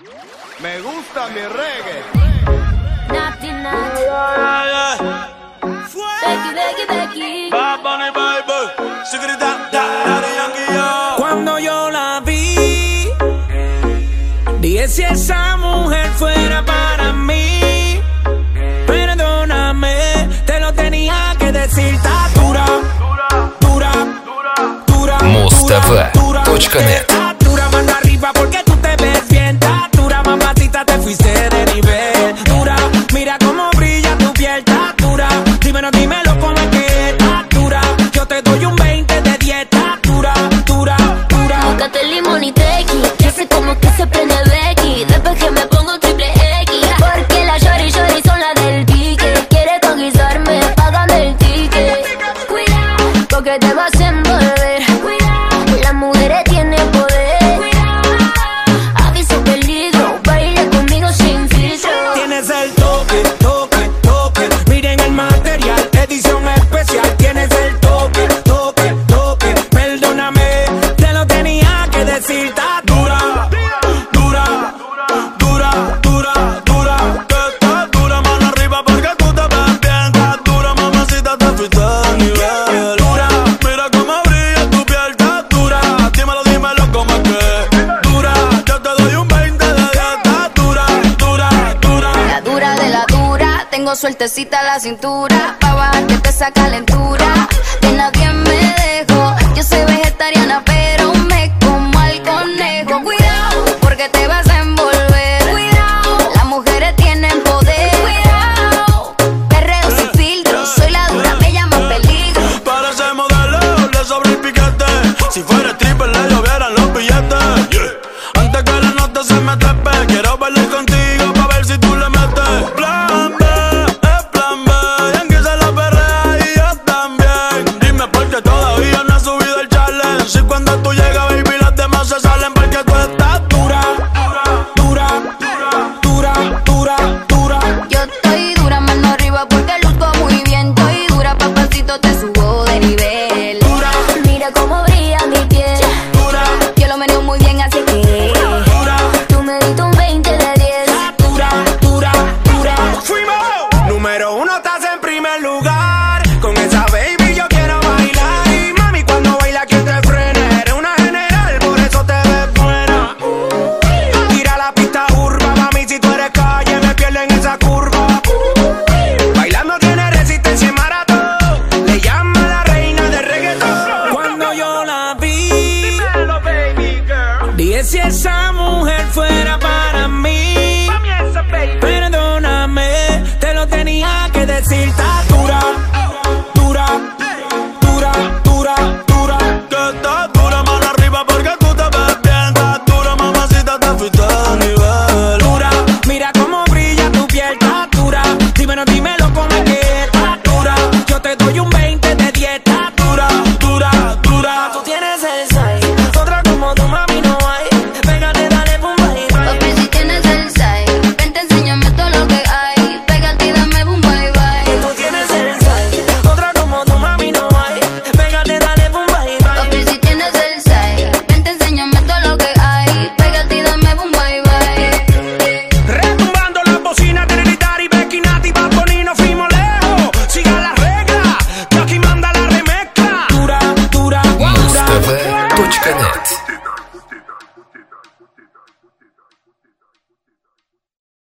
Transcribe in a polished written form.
Me gusta mi reggae. Naughty, naughty. Becky, Becky, Becky. Bad Bunny, baby. Secreta, Daddy Yankee, yo. Cuando yo la vi, dije si esa mujer fuera para mí. Perdóname, te lo tenía que decir. Está dura, dura, dura, Mustv.net. Dura, mano arriba porque tú te ves bien. Está dura, mamacita, te fuiste de nivel. Dura, mira cómo brilla tu piel. Está dura, dímelo cómo es que está dura. Yo te doy un 20 de dieta. Dura, dura, dura. Búscate limón y tequi, que sé como que se prende Becky. Después que me pongo triple X, porque la shorty son la del pique. Quiere conquistarme, págame el ticket. Cuidado, porque te vas a envolver. Cuidado, las mujeres tienen poder. Cuidado, aviso peligro, baila conmigo sin filtro. Tienes el toque, toque, toque. Miren el material, edición especial. Tienes el toque, toque, toque. Perdóname, te lo tenía que decir. Está dura, dura, dura, dura, dura. Está dura, mano arriba porque tú te ves bien. Está dura, mamacita, te fuiste de nivel. Dura, Mira cómo brilla tu piel, está dura. Dímelo cómo es que dura. Yo te doy un 20 de dieta. Dura, dura, dura. La dura de la dura, tengo sueltecita la cintura. Pa' bajarte esa calentura, de nadie me dejo. Yo soy vegetariana pero me como al conejo. Cuidado, porque te vas a envolver. Cuidado, las mujeres tienen poder. Cuidado, perreo sin filtro. Soy la dura, me llaman peligro. Para ese modelo le sobra el piquete. Si fuera stripper le llovieran los billetes. Antes que la nota se mete